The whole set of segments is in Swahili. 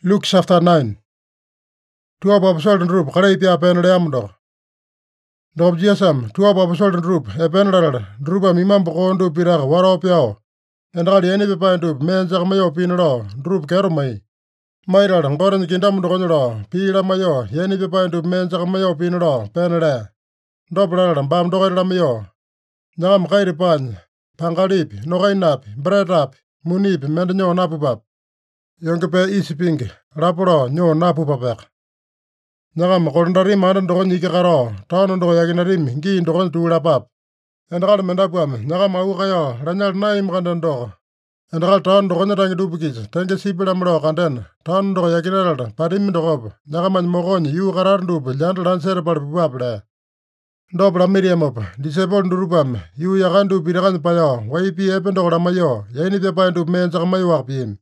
Luke chapter 9. 12 apostle group kare pia pen amdo. Dob jiasam 12 apostle group e pen drupa mimam bokondo pira waro piao. Endal yeni pe pandu men jak mayo pinro drup kero mai. Mairal ngoran kindam dogonro pira mayo yeni pe pandu men jak mayo pinro penre. Doblar bam dogonra mayo. Nyam kairi pan pangalip nogainap bredap munip mendenyo napupap. Yongpe isiping raporo nyo napupapek. Nyagam korndari manan dogon ikakaro, taon dogo yaginarim, gi dogon tuulapap. Endakal mendapuam, nyagam au kayo, ranyal naim kandan dogo. Endakal taon dogon rangi dupikis, tenge sipilam do kandan, taon dogo yaginarada, parim dogob, nyagaman mogon yu karar dup, jandal anser parpupaple. Dobra miriamop, disable durupam, yu yagandu pirakan payo, waipi epen dogo ramayo, yaini pepain dup men sakamayo wakpim.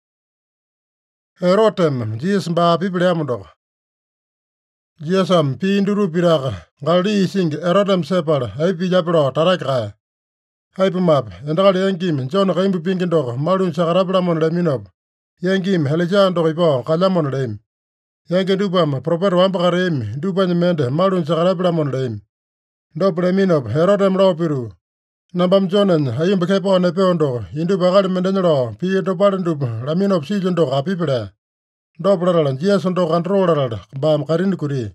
Erotem, jis mba pipilam dogo. Jiasam pi induru piraka, ngaldi ising erodem separ, haipi japro tarakra. Haipi map, endakal yangkim, John kaimbu pinkin dog, malun sakarabramon leminop. Yangkim, helijan dog ipo, kalamon lem. Yangkin dupam, proper wampakarim, dupan mende, malun sakarabramon lem. Dop leminop, erodem piru. Nambam Johnen, hayum bekepo nepeon dog, indu bakal mendenero, pi doparan dup, laminop season dog apipre. Dobralan, jiasan dog controller, bam karin kuri.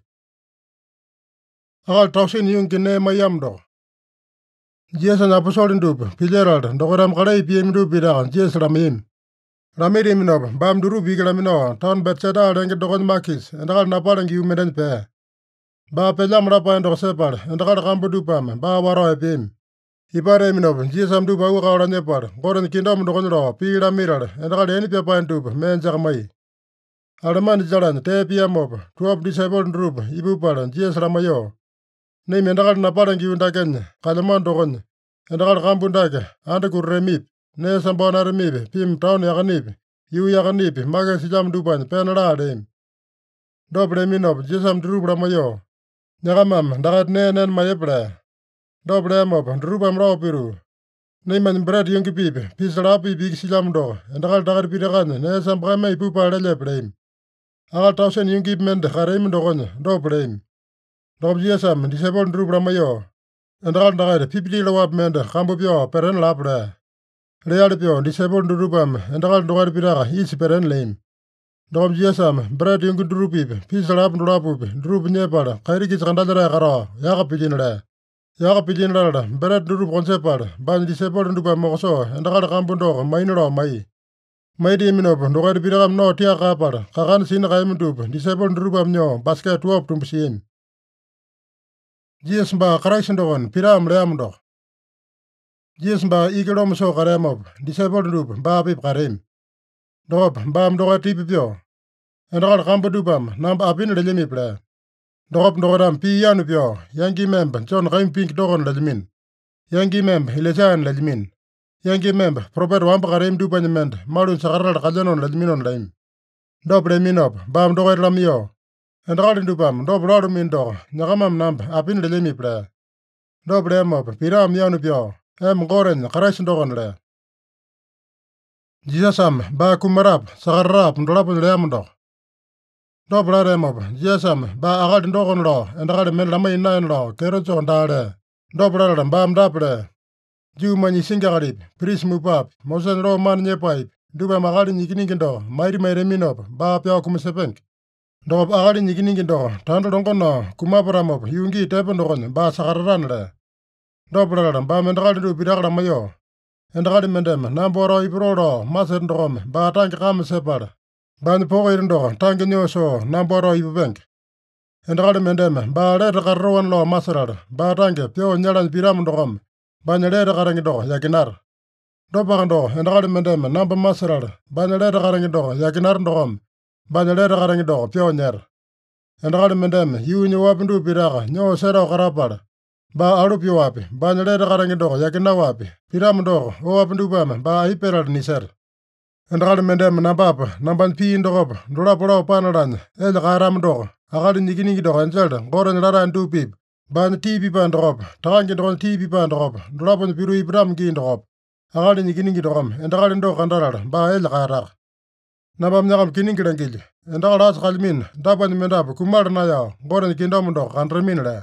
Akal toksin yung kine mayam do. Jiasan aposolin dup, pileral, dogoram kalai piem dup pirakan, jias ramim. Ramirim nob, bam duru bigalamino, town betseda renge dogon makis, endakal napalang yu meden pe. Ba pelam rapa endok separ, endakal kampu dupam, ba waro epim. Ipare minob, jiasam dup au kauran nepar, goren kindom dogon ro, pigamiral, endakal eni pepa dup, men jakamai. Alaman jalan, te piamob, 12 disciple drup, ibu paran, jias ramayo. Nei mendakal napalang giundaken, kalaman dogon, endakal kampundake, ande kuremip, ne sambona remip, pim town yakanip, yu yakanip, maga sijam dupan, penala dem. Dobre minop, jisam drup ramayo. Nyakamam, dakat nen mayebre. Dobre mop, drupam piru. Nei man bread yungi pip, pisalapi big sijam do, endakal dakat pirakan, ne sambame ipupa lelebrem. Akal tausen yungi mende karem dogon, dobrem. Dob jiasam, disable drup ramayo. Endakal dakat pipili lawap mende, kambupyo, peren lapre. Lealipyo, disable drupam, endakal dogat piraka, is peren lame. Dob jiasam, bread yungi drupip, pisalap ndulapup, drup nyepal, kairikis kandadara karo, yakapijinle. Yakapijinle, bread drup konsepal, ban disable drupam mokoso, endakal kampundo, mainro mai. Maidi minop, dogat pirakam no tia kapal, kakan sin kaimutup, disable drupam nyo, basket wop tumpusim. Jias mba karaisendogon, piram leam dog. Jias mba ikelom so karemop, disable drup, mba pip karim. Dogop, mbam dogat tipipyo. Endakal kampu dupam, namp apin lelimiple. Dogop dogodam pi yanupyo, yangi memb, John kaim pink dogon lelimin. Yangi memb, ilesan lelimin. Yangi memb, proper wampa karim dupanyament, malun sakaral kalyanon leliminon laim. Dop leminop, bam dogat lamyo. Endakal dupam, dop larumin dog, nyakamam namp apin lelimiple. Dop lemop, piram yanupyo, goren, karaisendogon le. Jisasam, ba kumarap, sakarap, ndolapun leamdog. Dobla remop, jiasam, ba akal ndogon lo, endakal men lamay nain lo, kerocho ndale. Dobla ram bam daple. Ju mani singakarip, pris mupap, mosen ro man nyepaip, duba makali nyikiningindo, mairi minop, ba pya kumisepenk. Dob akali nyikiningindo, tando dongono, kumaparamop, yungi tepen dogon, ba sakararan le. Dobla ram ba mendakal ndu pidakala mayo. Endakal mendem, namboro iprolo, maser ndogom, ba tanki kam separ. Ban poko irindo, tangi nyoso, namboro ipupenk. Endakal mendem, ba leta karrowan lo maserar, ba tangi pyo nyalan piram ndogom, ba nyaleta karangi do, yakinar. Dopakando, endakal mendem, namba maserar, ba nyaleta karangi do, yakinar ndogom, ba nyaleta karangi do, pyo nyer. Endakal mendem, yu nyawapindu piraka, nyo sero karapar. Ba alupi wapi, ba nyaleta karangi do, yakina wapi, piram do, owapindu pam, ba hiperal niser. Endakal mendem nambapa, namban pi ndogop, ndolapolo panalan, karam dog, akali nikiningi dog enzelda, goren laran dupip, ban tipi pandrop, takangi dogon tipi pandrop, ndolapon piru ibram ki ndrop, akali nikiningi dogom, endakal ndo kandaral, ba karak. Nambam nyakam kiningilengilya. Endakali asakalimin dapanya mendapu kumala nayao Gotenya kingdom doko kandramin lea.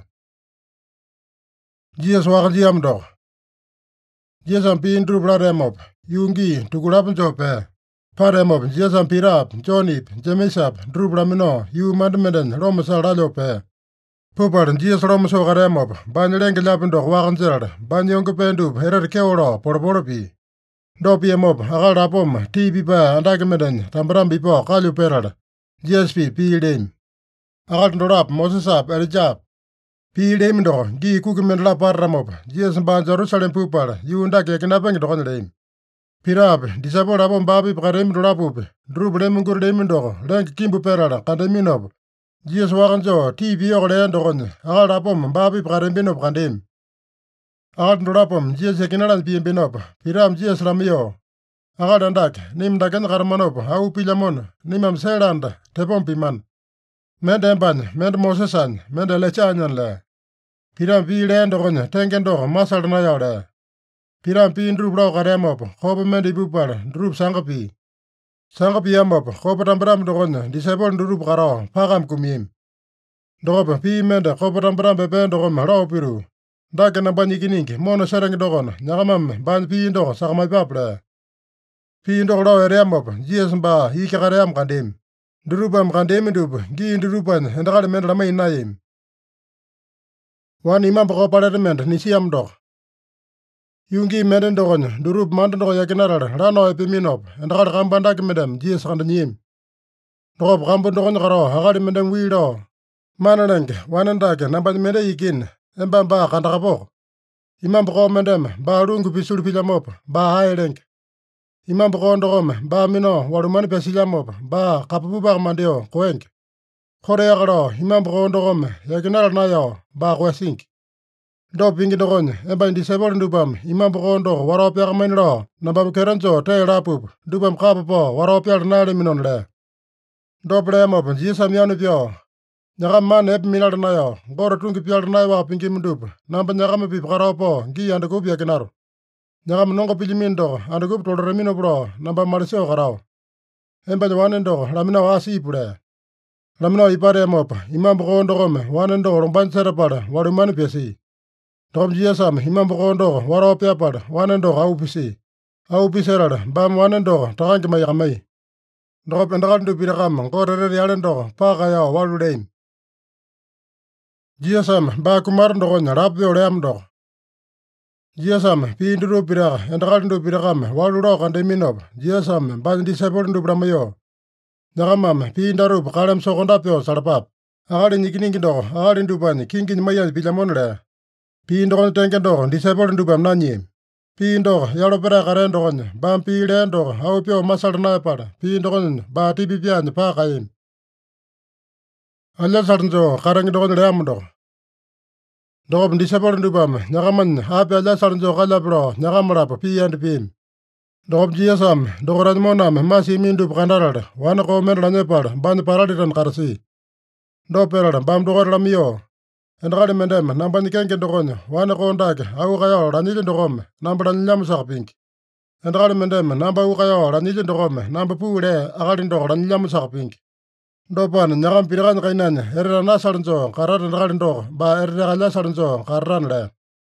Jesus wakanjiam doko. Jesus piin drup laremope. Yungi tukulap jope. Paremope Jesus pirap, Johnip, Jemisap, drup lamino, yu mandamenden, Romasa rajope. Pupar Jesus romaso karemope. Banyalenge lapin doko wakanjirada. Banyonge pendup, herer keolo, porporopi. Dopi emop, akal rapom, TV pa, andakimeden, tambarambi po, kalyu perada. GSP, piildem. Akal ndorap, Mosesap, Elijap. Piildem doko, gi kukimen la parramop. Jesus ba Jerusalem pupar, yu ndake kinapeng doko nilem. Pirap, disapol rapom babi pakarem dorapupe. Drup lemungur lemin doko, lenk kimbu perada, kandeminop. Jesus wakanjo, TV yok leen doko nye. Akal rapom, babi pakarembinop kandem. Akal ndorapom, Jesus kinalan piembinop. Piram Jesus lamio. Akal dandak, nim daken karmanop, au pilamon, nimam selanda, tepom piman. Mende emban, mende Mosesan, mende lechanyan le. Piram pi leen doko nye, tengen doko, masal na yao le. Piram pi ndrup lau karemop, kopa mende ibupar, ndrup sangapi. Sangapi amop, kopa tambaram doko nye, disepol ndrup karo, pakam kumim. Doko pi mende, kopa tambaram pepen doko ma lau piru. Dake na banyi kiningi, mono sereng doko na, nyakamam, banyi pi doko, sakamay paple. Pi doko lau ereamop, Jesus ba, ike kaream kandim. Ndrupam kandim ndup, gi ndrupan, endakali mende lamay inayim. Wan imam pako palerement, nisiam doko. Yungi menden doko nye, ndrup manden doko yakinarada, rano epiminop, endakali kambandaki medem, Jesus kandanyim. Doko kambun doko nye karo, akali mendem wilo. Mananenge, wanandake, nambanyi mende ikin, embam ba kandakapoko. Imam pako mendem, ba lungu pisul pilamop, ba haelenge. Imam pako ndokome, ba mino, walumani pesilamop, ba kapupubak mandeo, koenke. Kore yakaro, imam pako ndokome, yakinara nayo, ba kwesinki. Do pingi dokonye, emba indisebol ndupam, imam pako ndoko, waropiak mainlo, nambam keranjo, te rapup, ndupam kapapo, waropiak nale minon le. Do pleamop, jisam yanu pio. Nyakam man ep minal nayo, goro tungi pial nayo wak pingi mndup, namba nyakam pip karopo, gi andakup yakinaru. Nyakam nongo pilimin doko, andakup toloremino bro, namba maliseo karao. Emba wanen doko, lamino asi ipule. Lamino ipare mopa, imam pako ndokome, wanen doko romban serapala, walumani pesi. Dokom jiyasam, imam pako ndoko, waropia pada, wanen doko au pisi. Au piserada, bam wanen doko, takanki mayakamay. Dokop endakal ndupirakam, gore yalen doko, paka yao waluleim. Jiyasam, ba kumar ndoko nya, rapio leam doko. Jiyasam, pi nduru piraka, endakal ndupirakam, walulo kandeminop. Jiyasam, ba disepol ndupramayo. Nyakamam, pi ndarup, kalem sokondapio sarapap. Akali nyikiningi doko, akali ndupani, kingi nyimayan pilamon le. Pi ndoko tengen doko, disepol ndupam nanyim. Pi ndoko, yalo pera karen doko nya, bam pi leen doko, au pio masal na pada. Pi ndoko nya, ba tipi pianya pa kaim. Alya sarnjo, karang doko nya leam doko. Doko disepol ndupam, nyakaman, api alya sarnjo kalapro, nyakamarapa, pi and pim. Doko jiyasam, doko rajmonam, masi mindup kandarada, wana ko menra nepala, banya paralitan karasi. Do perada, bam doko lamio. Endakali mendem, nambani kengen dokonya, wana ko ndake, au kayo, ranilin dokome, namba ranilamu sakapinki. Endakali mendem, namba u kayo, ranilin dokome, namba puule, akali ndoko ranilamu sakapinki. Do pan, nyakam pirakan kainanya, erera nasaranjo, karata endakali ndoko, ba erera kalya saranjo, kararan le.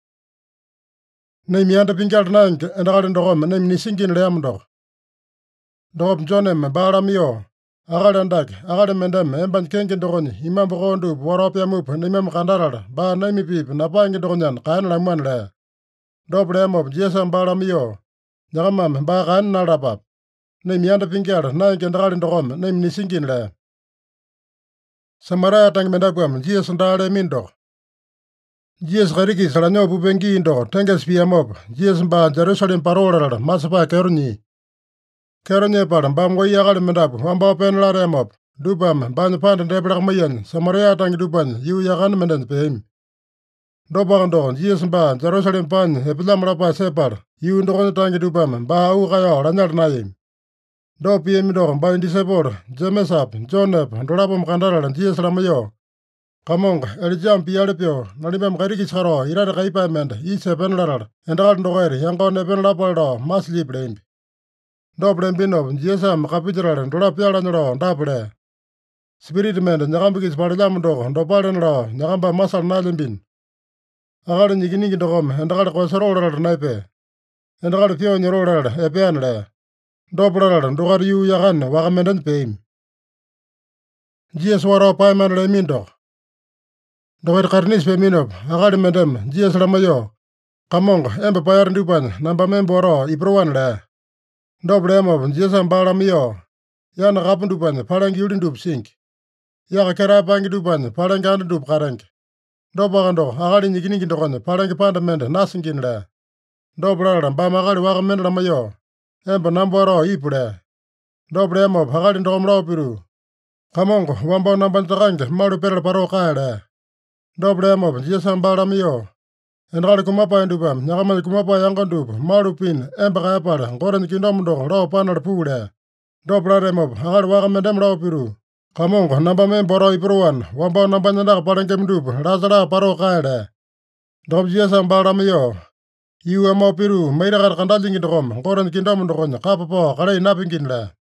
Neim yanda pinkyal nanke, endakali ndokome, neim nisingin leam doko. Dokop jonem, ba lamio. Akali andake, akali mendem, emban kengen dokonyi, imam pako ndup, waropia mup, nimem kandarada, ba naimi pip, napangi dokonyan, kain lamuan le. Dop leamop, jiyasam ba lamio. Nyakamam, ba kain nalapap. Neim yanda pinkyal, nanke endakali ndokome, neim nisingin le. Samaraya tangi mendapuam, jiyas ndale min doko. Jiyas kariki salanyo pupengi indoko, tenges piamop, jiyas ba Jerusalem parolada, masapa kerunyi. Keronye pada, bam goyi akali mendapu, wamba pen la remop. Dupam, banyu pande ndepelak mayan, Samaria tangi dupan, yu yakan menden peim. Dopakan doko, jiyas ba Jerusalem pan, epilam rapa separ, yu ndokone tangi dupam, ba au kayo, ranyal nayim. Do piem doko, ba indisepor, Jemesap, Jonep, ndolapam kandarala, jiyas lamayo. Kamonga, elijam pialepio, nalimam karikis karo, irada kaipa mende, ise pen larar, endakal ndokoeri, yanko nepen lapaldo, mas lip leimpi. Dopa lembinopa Jisasame kapitarala dolapo pyalanya lao dapa lea. Spiriti mende nyakamba-kisa palelyamo doko dopalena lao nyakamba masala nalembina. Akali ikiningi dokome endakali kosoro latala naepe. Endakali pyonyo latala epeana lea. Dopa latala dokari yuu yakane waka mendenya peami. Jiyasa warao paemana leamino doko. Dokaita katinisi peaminopa akali mendeme Jiyasa lamaiyoo, “Kamongo, emba paeyara dupanya nambame emba warao ipurawana” lea. Dopa leamopa Jiyasame baa lamaiyoo, “Yana kapu dupanya palenge yuli dupa singi. Yaka ketae pange dupanya palenge anda dupa katenge. Dopaka doko, akalinya ikiningi dokonya palenge panda mende nasingina” lea. Dopa latala baame akali waka mende lamaiyoo, “Emba namba warao ipu” lea. Dopa leamopa akali dokome lao pituu, “Kamongo, wambao nambanya takange malu petala patoo kae” lea. Dopa leamopa Jiyasame baa lamaiyoo, “Endakali kumapae dupame nyakamanya kumapae yanga dupa malu pina emba kaeyapala Gotenya kingdom doko lao panala puu” lea. Dopa lateamopa akali waka mendeme lao pituu, “Kamongo, nambame emba warao ipuruwana wambao nambanya andaka palengema dupa lasa patoo kae” lea. Dokopa Jiyasame baa lamaiyoo, “Yuu amao pituu maitakata kandalyingi dokome Gotenya kingdom dokonya kapa pao kalai napingina” lea.